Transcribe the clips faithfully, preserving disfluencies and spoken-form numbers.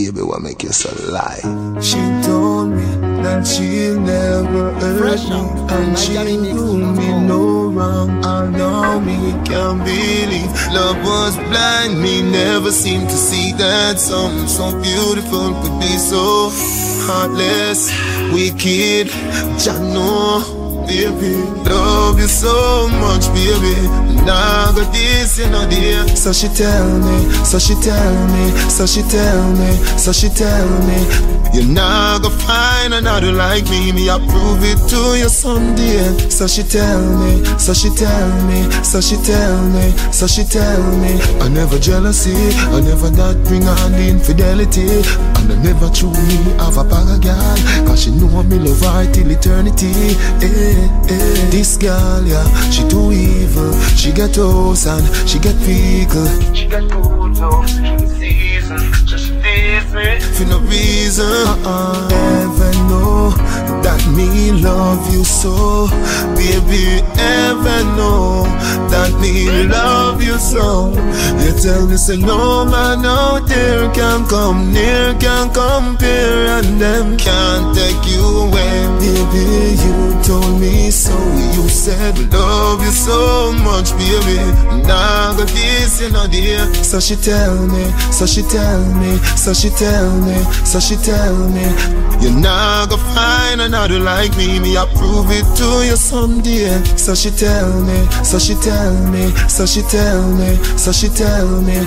baby, what make you so lie? She told me that she'll never hurt me, and she'll do me no wrong. Allow me, can't believe love was blind. Me never seemed to see that something so beautiful could be so heartless, wicked. Jah know, baby, love you so much, baby. Now got this, you know, dear. So she tell me, so she tell me, so she tell me, so she tell me, you're not gonna find another like me. Me, I prove it to you someday. So she tell me, so she tell me, so she tell me, so she tell me, I never jealousy, I never that bring on the infidelity, and I never truly have a paragon, cause she know me love her till eternity. Eh, eh. This girl, yeah, she too evil. She get house and she get vehicle. She get good love, she the season. Just tease me for no reason. Uh-uh. Ever know that me love you so, baby? Ever know that me love you so? You tell me say no man out there can come near, can compare, and them can't take you away. Baby, you told me so. You said we love you so much, baby. Now got this, you know, dear. So she tell me, so she tell me, so she tell me, so she tell me, you're not gonna find another like me. Me, I prove it to you someday. So she tell me, so she tell me, so she tell me, so she tell me,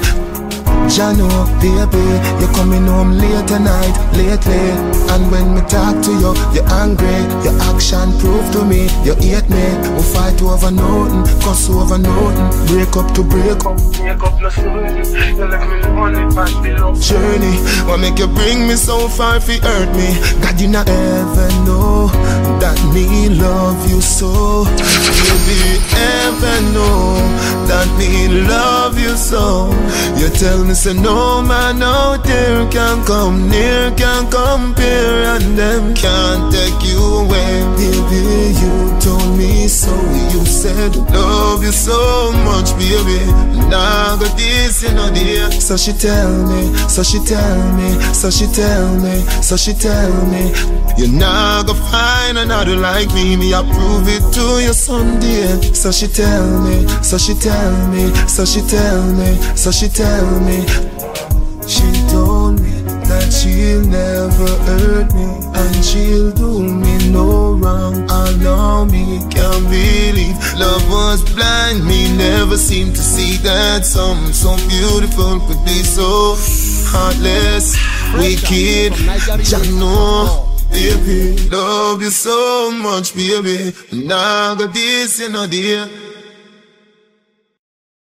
Jano, baby, you're coming home late tonight, lately. And when me talk to you, you're angry. Your action prove to me you hate me. We fight over nothing, cuss over nothing, break up to break up. Break up no something. You left me money back below. Journey, what make you bring me so far if you hurt me? God, you not ever know that me love you so. Baby, ever know that me love you so? You tell me say no man out there can come near, can compare, and them can't take you away. Baby, you told me so. You said love you so much, baby. Now got this, you know, dear. So she tell me, so she tell me, so she tell me, so she tell me, you're not gonna find another like me. Me, I prove it to you someday. So she tell me, so she tell me, so she tell me, so she tell me, she told me that she'll never hurt me, and she'll do me no wrong. Allow me, can't believe love was blind. Me never seemed to see that something so beautiful could be so heartless, wicked. Jah know, baby, love you so much, baby. Now got this, you know, dear.